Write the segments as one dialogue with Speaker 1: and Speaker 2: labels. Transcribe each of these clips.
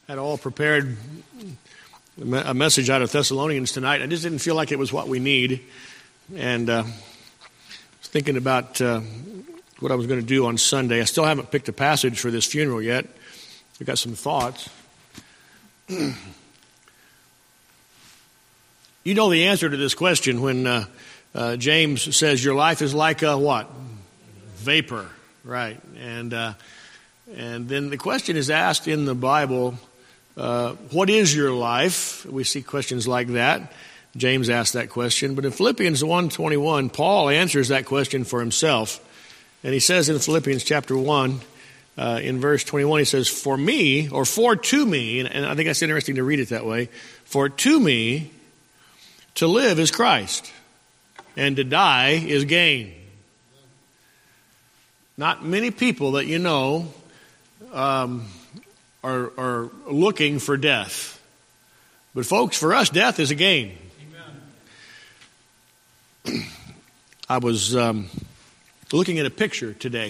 Speaker 1: had all prepared a message out of Thessalonians tonight. I just didn't feel like it was what we need. And I was thinking about what I was going to do on Sunday. I still haven't picked a passage for this funeral yet. I've got some thoughts. You know the answer to this question when James says your life is like a what? Vapor, right? And then the question is asked in the Bible, what is your life? We see questions like that. James asked that question. But in Philippians 1:21, Paul answers that question for himself. And he says in Philippians chapter 1, in verse 21, he says, for me, or for to me, and I think that's interesting to read it that way, for to me, to live is Christ, and to die is gain. Not many people that you know are looking for death. But folks, for us, death is a gain. Amen. I was looking at a picture today.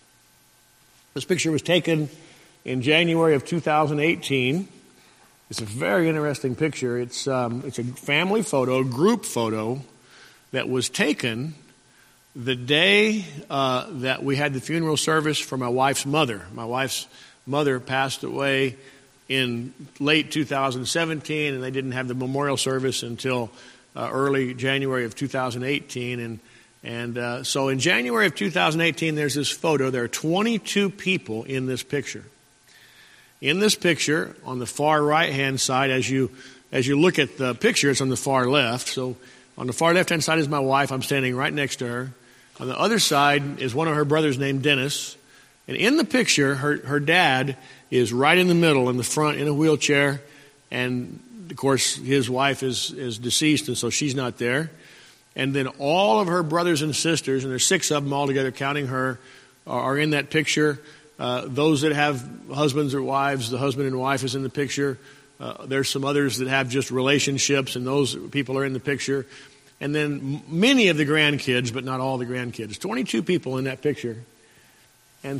Speaker 1: This picture was taken in January of 2018. It's a very interesting picture. It's a family photo, a group photo that was taken the day that we had the funeral service for my wife's mother. My wife's mother passed away in late 2017, and they didn't have the memorial service until early January of 2018. And so in January of 2018, there's this photo. There are 22 people in this picture. In this picture, on the far right-hand side, as you look at the picture, it's on the far left. So on the far left-hand side is my wife. I'm standing right next to her. On the other side is one of her brothers named Dennis. And in the picture, her dad is right in the middle, in the front, in a wheelchair. And, of course, his wife is deceased, and so she's not there. And then all of her brothers and sisters, and there's 6 of them altogether, counting her, are in that picture. Those that have husbands or wives, the husband and wife is in the picture. There's some others that have just relationships, and those people are in the picture. And then many of the grandkids, but not all the grandkids. 22 people in that picture. And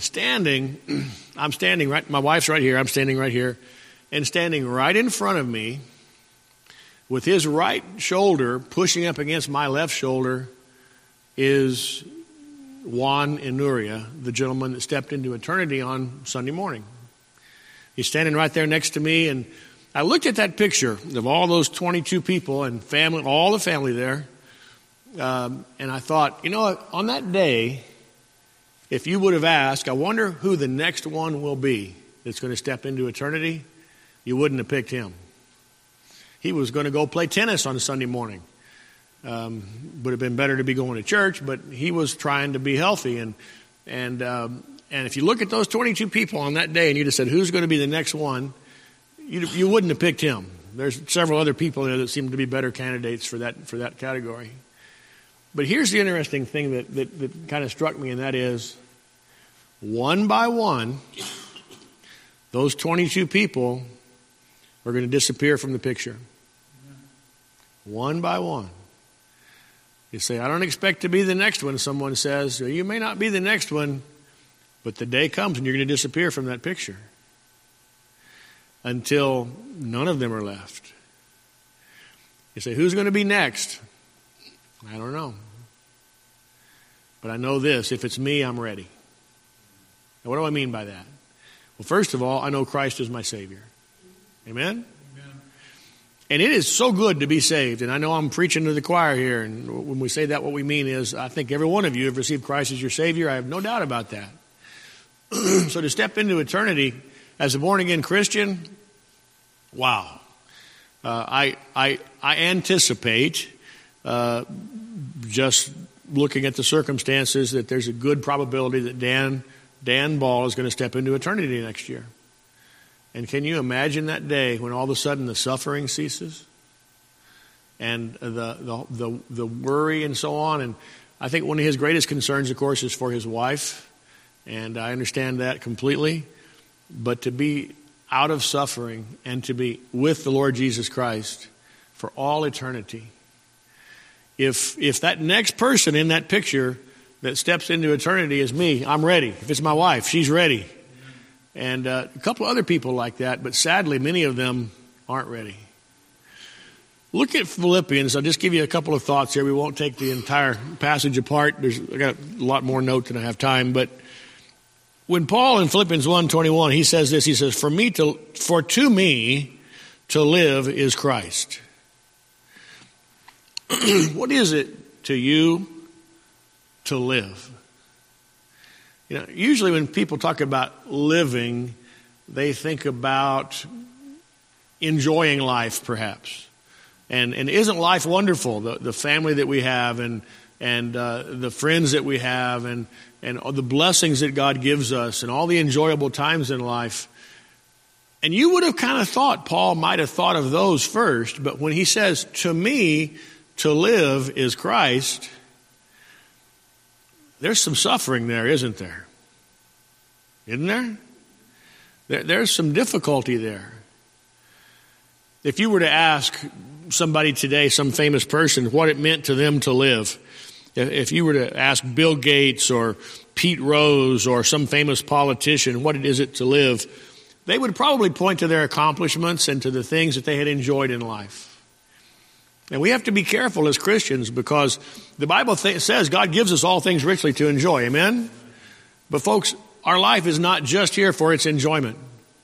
Speaker 1: I'm standing right, my wife's right here, I'm standing right here. And standing right in front of me, with his right shoulder pushing up against my left shoulder, is Juan Enuria, the gentleman that stepped into eternity on Sunday morning. He's standing right there next to me, and I looked at that picture of all those 22 people and family, all the family there, and I thought, you know what, on that day, if you would have asked, I wonder who the next one will be that's going to step into eternity, you wouldn't have picked him. He was going to go play tennis on a Sunday morning. Would have been better to be going to church, but he was trying to be healthy. And if you look at those 22 people on that day and you'd have said, who's going to be the next one, you wouldn't have picked him. There's several other people there that seem to be better candidates for that category. But here's the interesting thing that kind of struck me, and that is, one by one, those 22 people are going to disappear from the picture. One by one. You say, I don't expect to be the next one, someone says. You may not be the next one, but the day comes and you're going to disappear from that picture until none of them are left. You say, who's going to be next? I don't know. But I know this, if it's me, I'm ready. Now, what do I mean by that? Well, first of all, I know Christ is my Savior. Amen? And it is so good to be saved. And I know I'm preaching to the choir here. And when we say that, what we mean is I think every one of you have received Christ as your Savior. I have no doubt about that. So to step into eternity as a born-again Christian, wow. I anticipate, just looking at the circumstances, that there's a good probability that Dan Ball is going to step into eternity next year. And can you imagine that day when all of a sudden the suffering ceases and the worry and so on? And I think one of his greatest concerns, of course, is for his wife, and I understand that completely. But to be out of suffering and to be with the Lord Jesus Christ for all eternity, if that next person in that picture that steps into eternity is me, I'm ready. If it's my wife, she's ready. and a couple of other people like that, but sadly, many of them aren't ready. Look at Philippians. I'll just give you a couple of thoughts here. We won't take the entire passage apart. I got a lot more notes than I have time, but when Paul in Philippians 1:21, he says this, he says, For to me to live is Christ. What is it to you to live? You know, usually when people talk about living, they think about enjoying life, perhaps. And isn't life wonderful? The family that we have, and the friends that we have, and the blessings that God gives us, and all the enjoyable times in life. And you would have kind of thought Paul might have thought of those first, but when he says, to me, to live is Christ, there's some suffering there, isn't there? Isn't there? There's some difficulty there. If you were to ask somebody today, some famous person, what it meant to them to live, if you were to ask Bill Gates or Pete Rose or some famous politician, what is it to live, they would probably point to their accomplishments and to the things that they had enjoyed in life. And we have to be careful as Christians because the Bible says God gives us all things richly to enjoy. Amen? But folks, our life is not just here for its enjoyment.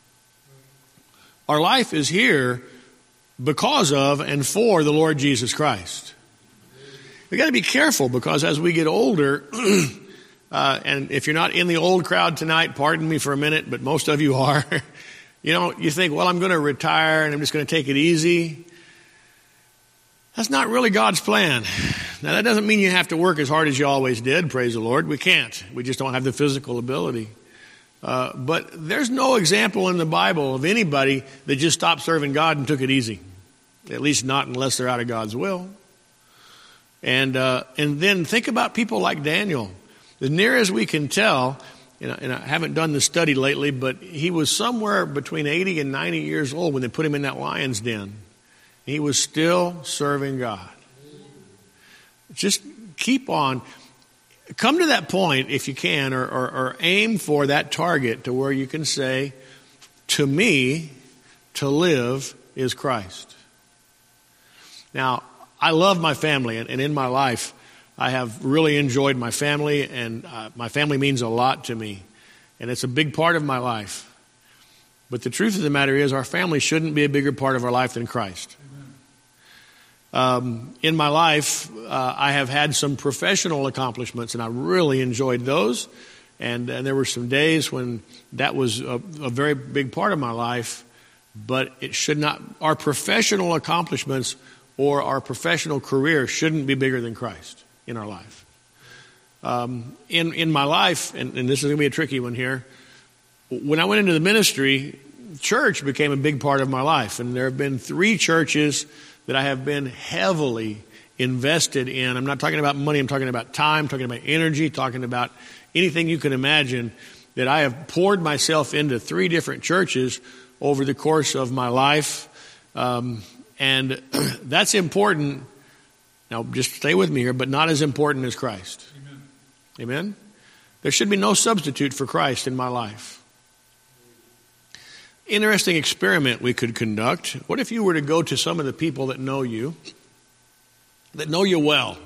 Speaker 1: Our life is here because of and for the Lord Jesus Christ. We got to be careful because as we get older, and if you're not in the old crowd tonight, pardon me for a minute, but most of you are. You think, well, I'm going to retire and I'm just going to take it easy. That's not really God's plan. Now, that doesn't mean you have to work as hard as you always did, praise the Lord. We can't. We just don't have the physical ability. But there's no example in the Bible of anybody that just stopped serving God and took it easy. At least not unless they're out of God's will. And then think about people like Daniel. As near as we can tell, and I haven't done the study lately, but he was somewhere between 80 and 90 years old when they put him in that lion's den. He was still serving God. Just keep on. Come to that point if you can, or aim for that target to where you can say, to me, to live is Christ. Now, I love my family, and in my life, I have really enjoyed my family, and my family means a lot to me, and it's a big part of my life. But the truth of the matter is, our family shouldn't be a bigger part of our life than Christ. In my life, I have had some professional accomplishments, and I really enjoyed those. And there were some days when that was a very big part of my life, but it should not. Our professional accomplishments or our professional career shouldn't be bigger than Christ in our life. In my life, and this is going to be a tricky one here, when I went into the ministry, church became a big part of my life. And there have been 3 churches that I have been heavily invested in. I'm not talking about money, I'm talking about time, talking about energy, talking about anything you can imagine, that I have poured myself into 3 different churches over the course of my life. And that's important. Now, just stay with me here, but not as important as Christ. Amen? Amen? There should be no substitute for Christ in my life. Interesting experiment we could conduct. What if you were to go to some of the people that know you well?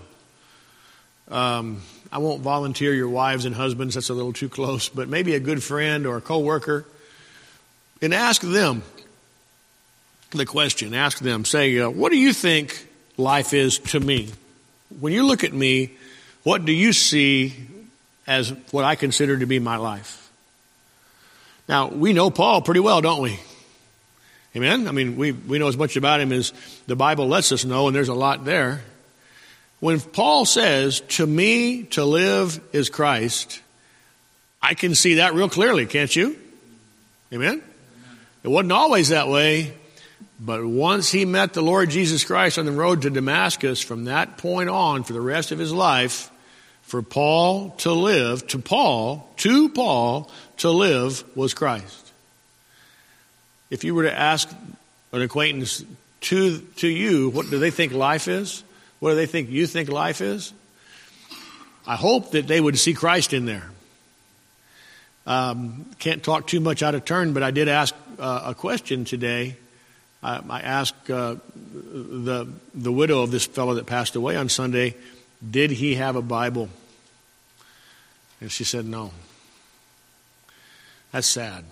Speaker 1: I won't volunteer your wives and husbands, that's a little too close, but maybe a good friend or a coworker, and ask them the question. Ask them, say, what do you think life is to me? When you look at me, what do you see as what I consider to be my life? Now, we know Paul pretty well, don't we? Amen? I mean, we know as much about him as the Bible lets us know, and there's a lot there. When Paul says, to me to live is Christ, I can see that real clearly, can't you? Amen? It wasn't always that way, but once he met the Lord Jesus Christ on the road to Damascus, from that point on, for the rest of his life, for Paul to live, to Paul to live was Christ. If you were to ask an acquaintance to you, what do they think life is? What do they think you think life is? I hope that they would see Christ in there. Can't talk too much out of turn, but I did ask a question today. I asked the widow of this fellow that passed away on Sunday, did he have a Bible? And she said no. That's sad.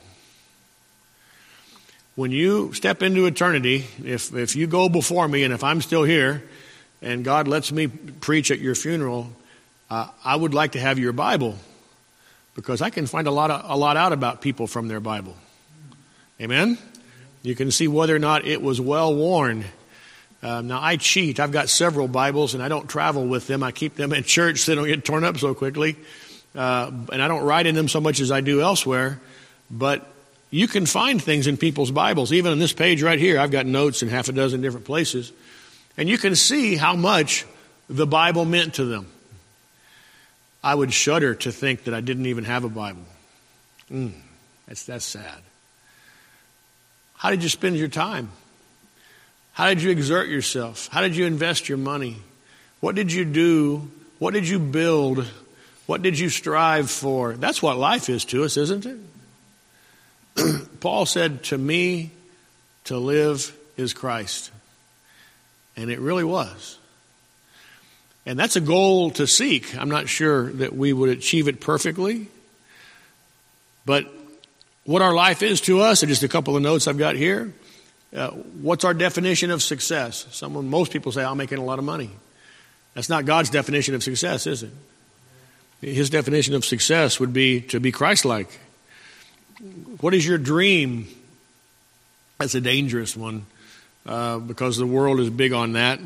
Speaker 1: When you step into eternity, if you go before me and if I'm still here and God lets me preach at your funeral, I would like to have your Bible because I can find a lot out about people from their Bible. Amen? You can see whether or not it was well worn. Now, I cheat. I've got several Bibles and I don't travel with them. I keep them in church so they don't get torn up so quickly. And I don't write in them so much as I do elsewhere. But you can find things in people's Bibles. Even on this page right here, I've got notes in half a dozen different places. And you can see how much the Bible meant to them. I would shudder to think that I didn't even have a Bible. That's sad. How did you spend your time? How did you exert yourself? How did you invest your money? What did you do? What did you build? What did you strive for? That's what life is to us, isn't it? Paul said, to me, to live is Christ. And it really was. And that's a goal to seek. I'm not sure that we would achieve it perfectly. But what our life is to us, and just a couple of notes I've got here. What's our definition of success? Most people say, I'm making a lot of money. That's not God's definition of success, is it? His definition of success would be to be Christ-like. What is your dream? That's a dangerous one because the world is big on that.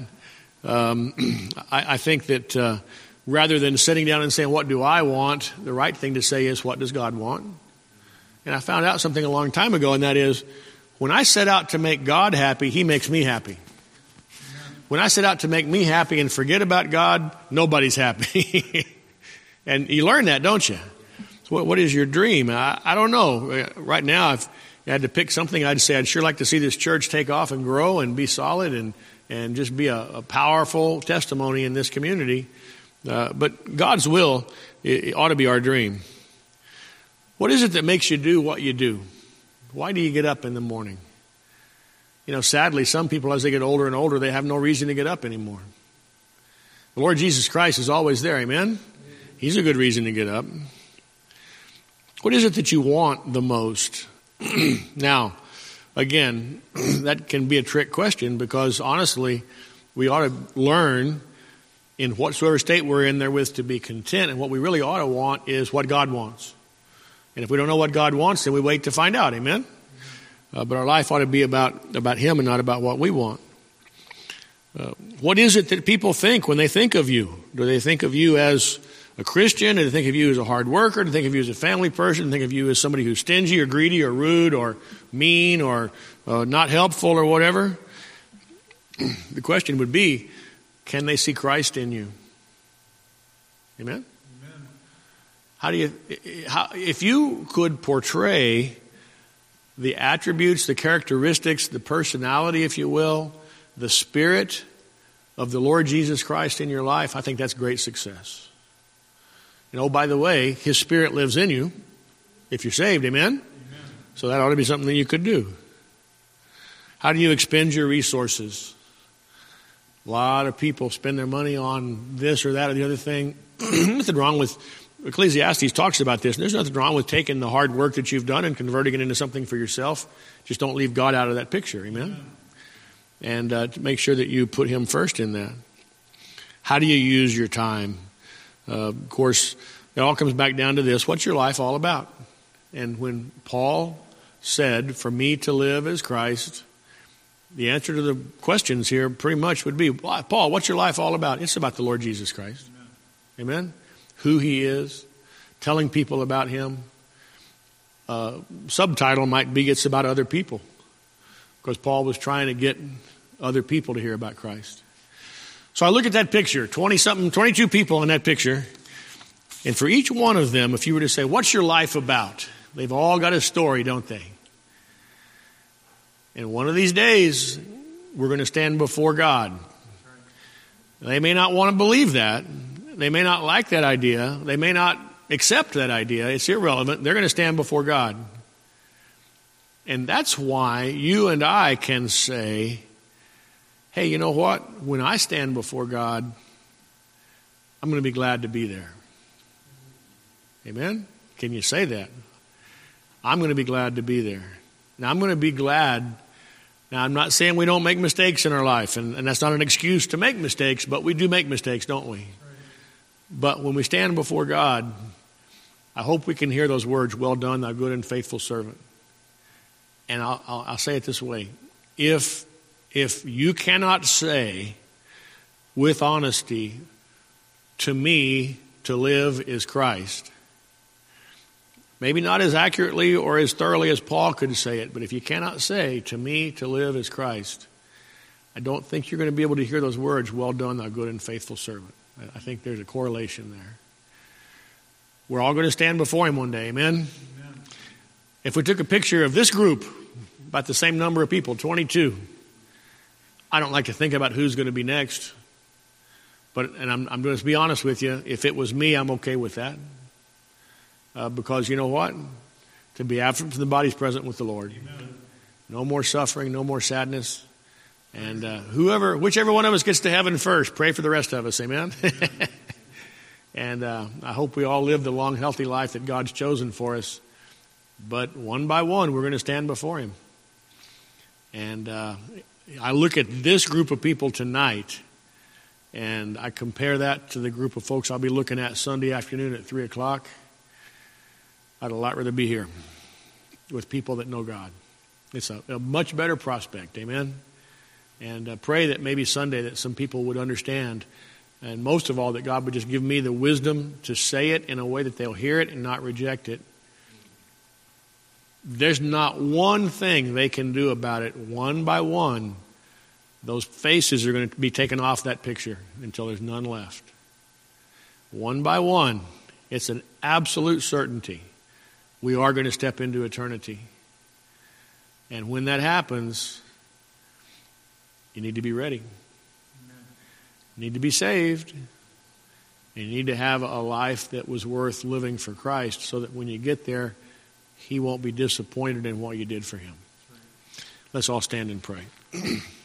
Speaker 1: I think that rather than sitting down and saying, what do I want? The right thing to say is, what does God want? And I found out something a long time ago, and that is, when I set out to make God happy, He makes me happy. When I set out to make me happy and forget about God, nobody's happy. And you learn that, don't you? So what is your dream? I don't know. Right now, if I had to pick something, I'd say I'd sure like to see this church take off and grow and be solid and just be a powerful testimony in this community. But God's will, it ought to be our dream. What is it that makes you do what you do? Why do you get up in the morning? Sadly, some people, as they get older and older, they have no reason to get up anymore. The Lord Jesus Christ is always there, amen? He's a good reason to get up. What is it that you want the most? Now, again, that can be a trick question because, honestly, we ought to learn in whatsoever state we're in therewith to be content. And what we really ought to want is what God wants. And if we don't know what God wants, then we wait to find out, amen? But our life ought to be about Him and not about what we want. What is it that people think when they think of you? Do they think of you as a Christian? Do they think of you as a hard worker? Do they think of you as a family person? Do they think of you as somebody who's stingy or greedy or rude or mean or not helpful or whatever? The question would be, can they see Christ in you? Amen? Amen. If you could portray the attributes, the characteristics, the personality, if you will, the spirit of the Lord Jesus Christ in your life, I think that's great success. By the way, His Spirit lives in you if you're saved, amen? Amen? So that ought to be something that you could do. How do you expend your resources? A lot of people spend their money on this or that or the other thing. Nothing wrong with, Ecclesiastes talks about this. There's nothing wrong with taking the hard work that you've done and converting it into something for yourself. Just don't leave God out of that picture, amen? And to make sure that you put Him first in that. How do you use your time? Of course, it all comes back down to this. What's your life all about? And when Paul said, for me to live is Christ, the answer to the questions here pretty much would be, Paul, what's your life all about? It's about the Lord Jesus Christ. Amen? Who He is, telling people about Him. Subtitle might be, it's about other people. Because Paul was trying to get other people to hear about Christ. So I look at that picture, 22 people in that picture. And for each one of them, if you were to say, what's your life about? They've all got a story, don't they? And one of these days, we're going to stand before God. They may not want to believe that. They may not like that idea. They may not accept that idea, it's irrelevant. They're going to stand before God. And that's why you and I can say, hey, you know what? When I stand before God, I'm going to be glad to be there. Amen? Can you say that? I'm going to be glad to be there. Now, I'm going to be glad. Now, I'm not saying we don't make mistakes in our life, and that's not an excuse to make mistakes, but we do make mistakes, don't we? Right. But when we stand before God, I hope we can hear those words, well done, thou good and faithful servant. And I'll say it this way. If you cannot say with honesty, to me, to live is Christ, maybe not as accurately or as thoroughly as Paul could say it, but if you cannot say, to me, to live is Christ, I don't think you're going to be able to hear those words, well done, thou good and faithful servant. I think there's a correlation there. We're all going to stand before him one day, amen? Amen. If we took a picture of this group, about the same number of people, 22, I don't like to think about who's going to be next. And I'm going to be honest with you, if it was me, I'm okay with that. Because you know what? To be absent from the body is present with the Lord. Amen. No more suffering, no more sadness. And whichever one of us gets to heaven first, pray for the rest of us. Amen? And I hope we all live the long, healthy life that God's chosen for us. But one by one, we're going to stand before him. And I look at this group of people tonight, and I compare that to the group of folks I'll be looking at Sunday afternoon at 3 o'clock. I'd a lot rather be here with people that know God. It's a much better prospect, amen? And pray that maybe Sunday that some people would understand, and most of all that God would just give me the wisdom to say it in a way that they'll hear it and not reject it. There's not one thing they can do about it. One by one, those faces are going to be taken off that picture until there's none left. One by one, it's an absolute certainty. We are going to step into eternity. And when that happens, you need to be ready. You need to be saved. And you need to have a life that was worth living for Christ so that when you get there, he won't be disappointed in what you did for him. Let's all stand and pray.